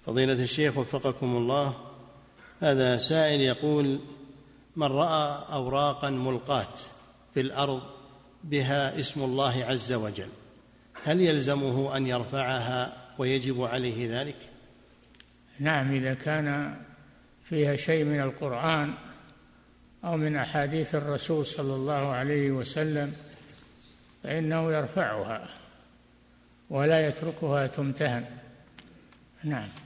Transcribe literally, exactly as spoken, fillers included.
فضيلة الشيخ وفقكم الله، هذا سائل يقول: من رأى أوراقا ملقاة في الأرض بها اسم الله عز وجل، هل يلزمه أن يرفعها ويجب عليه ذلك؟ نعم، إذا كان فيها شيء من القرآن أو من أحاديث الرسول صلى الله عليه وسلم فإنه يرفعها ولا يتركها تمتهن. نعم.